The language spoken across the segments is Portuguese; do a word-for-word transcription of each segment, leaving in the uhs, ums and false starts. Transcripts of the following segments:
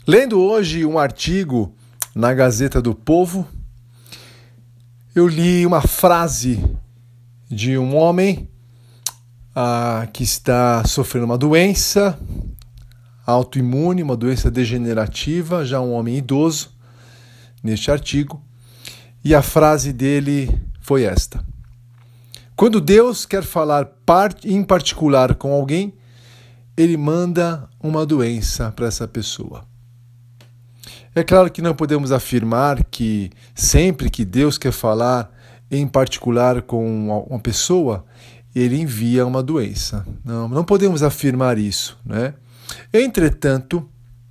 Lendo hoje um artigo na Gazeta do Povo, eu li uma frase de um homem ah, que está sofrendo uma doença autoimune, uma doença degenerativa, já um homem idoso, neste artigo, e a frase dele foi esta: quando Deus quer falar part- em particular com alguém, Ele manda uma doença para essa pessoa. É claro que não podemos afirmar que sempre que Deus quer falar em particular com uma pessoa, Ele envia uma doença. Não, não podemos afirmar isso, né? Entretanto,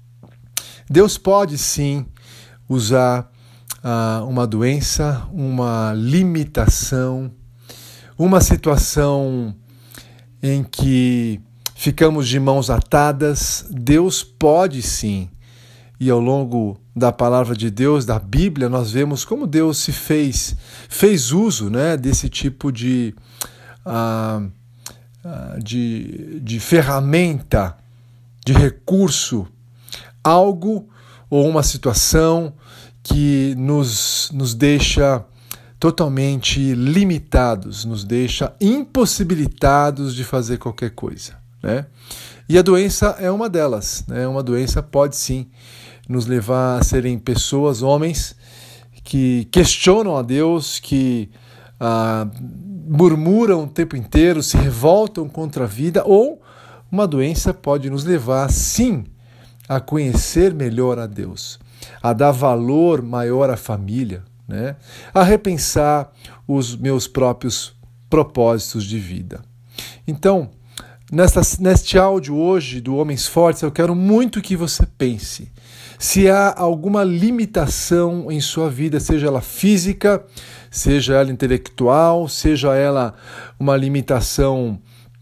Deus pode sim usar ah, uma doença, uma limitação, uma situação em que ficamos de mãos atadas. Deus pode sim. E ao longo da palavra de Deus, da Bíblia, nós vemos como Deus se fez, fez uso, né, desse tipo de, uh, uh, de, de ferramenta, de recurso, algo ou uma situação que nos, nos deixa totalmente limitados, nos deixa impossibilitados de fazer qualquer coisa, né? E a doença é uma delas, né? Uma doença pode sim nos levar a serem pessoas, homens, que questionam a Deus, que ah, murmuram o tempo inteiro, se revoltam contra a vida, ou uma doença pode nos levar, sim, a conhecer melhor a Deus, a dar valor maior à família, né? A repensar os meus próprios propósitos de vida. Então, nesta, neste áudio hoje do Homens Fortes, eu quero muito que você pense se há alguma limitação em sua vida, seja ela física, seja ela intelectual, seja ela uma limitação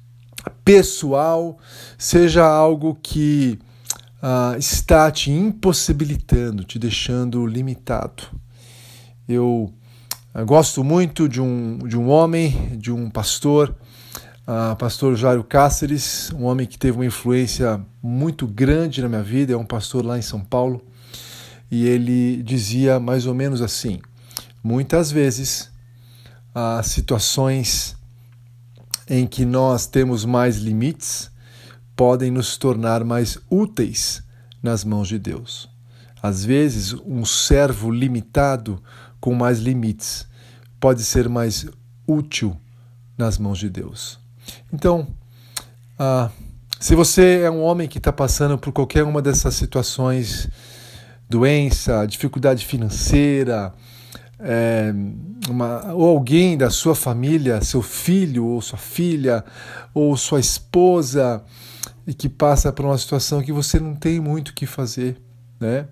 pessoal, seja algo que ah, está te impossibilitando, te deixando limitado. Eu, eu gosto muito de um, de um homem, de um pastor, Uh, pastor Jairo Cáceres, um homem que teve uma influência muito grande na minha vida, é um pastor lá em São Paulo, e ele dizia mais ou menos assim: muitas vezes as situações em que nós temos mais limites podem nos tornar mais úteis nas mãos de Deus. Às vezes, um servo limitado com mais limites pode ser mais útil nas mãos de Deus. Então, ah, se você é um homem que está passando por qualquer uma dessas situações, doença, dificuldade financeira, é, uma, ou alguém da sua família, seu filho ou sua filha, ou sua esposa, e que passa por uma situação que você não tem muito o que fazer, né?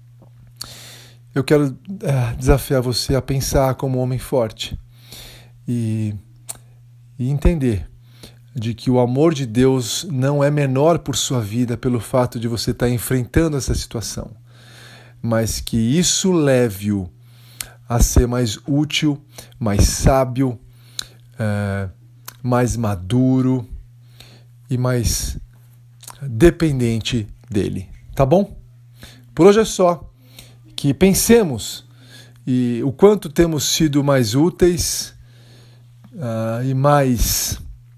Eu quero é, desafiar você a pensar como um homem forte e, e entender de que o amor de Deus não é menor por sua vida pelo fato de você estar enfrentando essa situação, mas que isso leve-o a ser mais útil, mais sábio, é, mais maduro e mais dependente dele. Tá bom? Por hoje é só. Que pensemos e o quanto temos sido mais úteis uh, e mais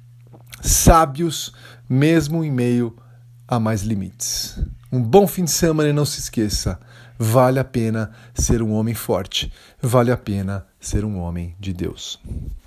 sábios, mesmo em meio a mais limites. Um bom fim de semana e não se esqueça, vale a pena ser um homem forte, vale a pena ser um homem de Deus.